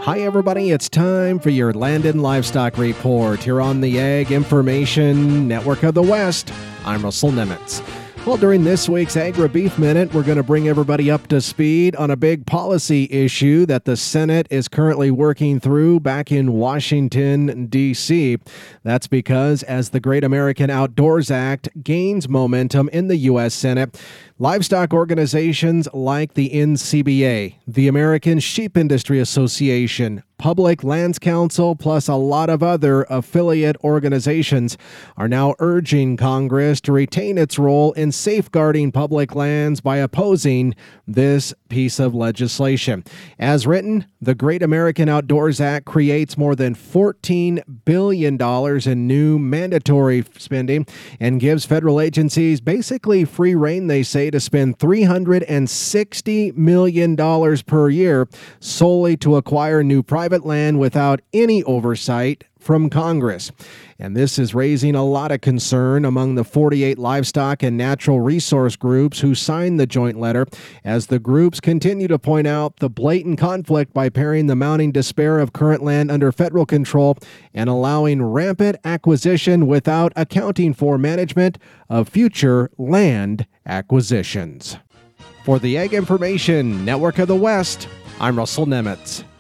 Hi, everybody. It's time for your Land and Livestock Report here on the Ag Information Network of the West. I'm Russell Nemitz. Well, during this week's Agri-Beef Minute, we're going to bring everybody up to speed on a big policy issue that the Senate is currently working through back in Washington, D.C. That's because as the Great American Outdoors Act gains momentum in the U.S. Senate, livestock organizations like the NCBA, the American Sheep Industry Association, Public Lands Council, plus a lot of other affiliate organizations are now urging Congress to retain its role in safeguarding public lands by opposing this piece of legislation. As written, the Great American Outdoors Act creates more than $14 billion in new mandatory spending and gives federal agencies basically free rein, they say, to spend $360 million per year solely to acquire new private land without any oversight from Congress. And this is raising a lot of concern among the 48 livestock and natural resource groups who signed the joint letter, as the groups continue to point out the blatant conflict by pairing the mounting despair of current land under federal control and allowing rampant acquisition without accounting for management of future land acquisitions. For the Ag Information Network of the West, I'm Russell Nemitz.